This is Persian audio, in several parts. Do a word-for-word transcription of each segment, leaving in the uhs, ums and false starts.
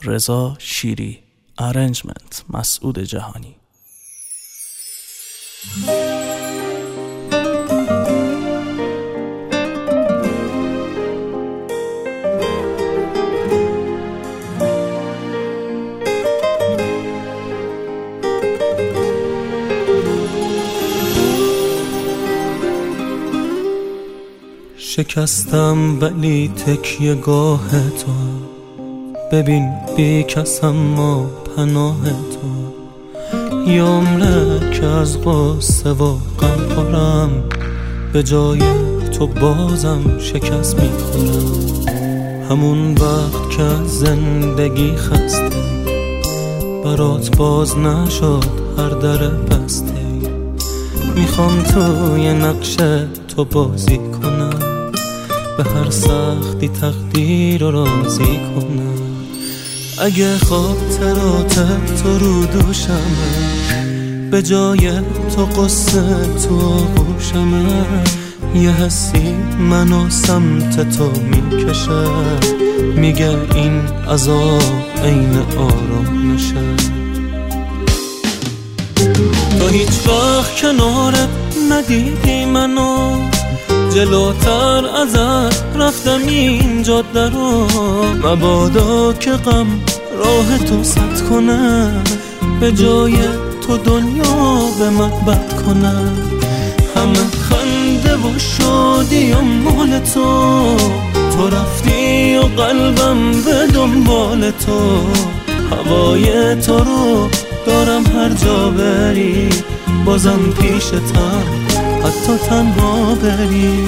رضا شیری، ارنجمنت مسعود جهانی. شکستم ولی تکیه گاه تو، ببین بی کس اما پناه تو. یه عمره که از غصه و غم خورم، به جای تو بازم شکست میخورم. همون وقت که از زندگی خسته، برات باز نشد هر در بسته. میخوام توی نقش تو بازی کنم، به هر سختی تقدیر رو راضی کنم. اگه خاطرات تو رو دوشمه، به جای تو قصه تو آغوشمه. یه حسی منو سمت تو میکشه، میگه این عذاب عین آرامشه. تو هیچ وقت کنارت ندیدی منو، جلوتر ازت رفتم این جاده رو. مبادا که غم راه تو سد کنه، به جای تو دنیا به من بد کنه. همه خنده و شادی و مال تو، تو رفتی و قلبم به دنبال تو. هوای تو رو دارم هر جا بری، بازم پیشتم حتی تنها بری.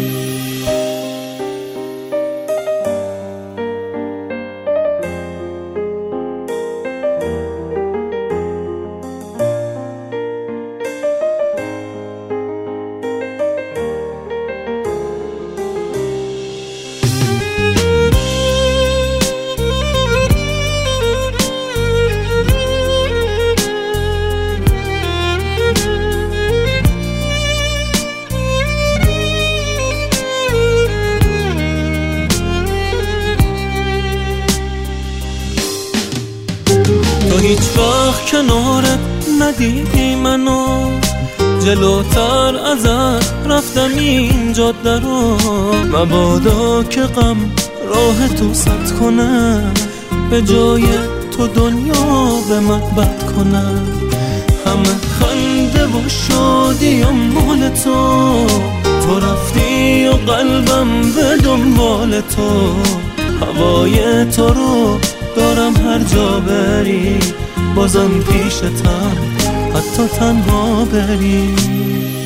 تو هیچ وقت کنارت ندیدی منو، جلوتر ازت رفتم این جاده رو. مبادا که غم راه تو سد کنه، به جای تو دنیا به من بد کنه. همه خنده و شادی و مال تو، تو رفتی و قلبم به دنبال تو. هوای تو رو دارم هر جا بری، بازم پیشتم حتی تنها بری.